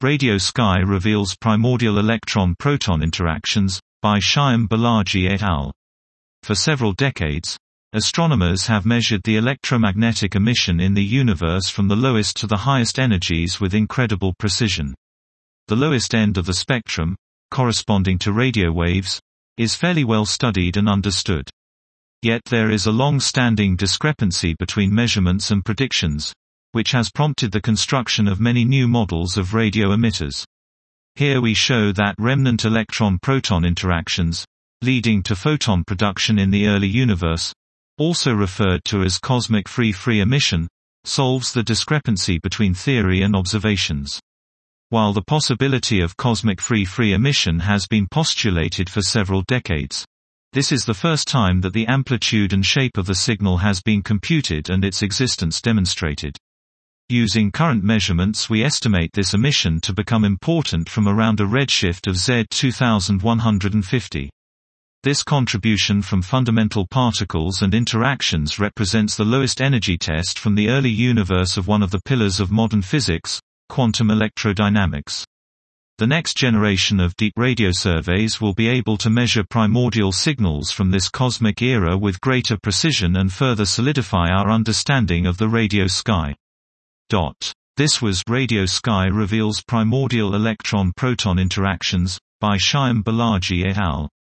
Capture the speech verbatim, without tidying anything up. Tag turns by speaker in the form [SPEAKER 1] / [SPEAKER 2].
[SPEAKER 1] Radio Sky reveals primordial electron-proton interactions, by Shyam Balaji et al. For several decades, astronomers have measured the electromagnetic emission in the universe from the lowest to the highest energies with incredible precision. The lowest end of the spectrum, corresponding to radio waves, is fairly well studied and understood. Yet there is a long-standing discrepancy between measurements and predictions, which has prompted the construction of many new models of radio emitters. Here we show that remnant electron-proton interactions, leading to photon production in the early universe, also referred to as cosmic free-free emission, solves the discrepancy between theory and observations. While the possibility of cosmic free-free emission has been postulated for several decades, this is the first time that the amplitude and shape of the signal has been computed and its existence demonstrated. Using current measurements, we estimate this emission to become important from around a redshift of Z two thousand one hundred fifty. This contribution from fundamental particles and interactions represents the lowest energy test from the early universe of one of the pillars of modern physics, quantum electrodynamics. The next generation of deep radio surveys will be able to measure primordial signals from this cosmic era with greater precision and further solidify our understanding of the radio sky. This was Radio Sky reveals primordial electron-proton interactions, by Shyam Balaji et al.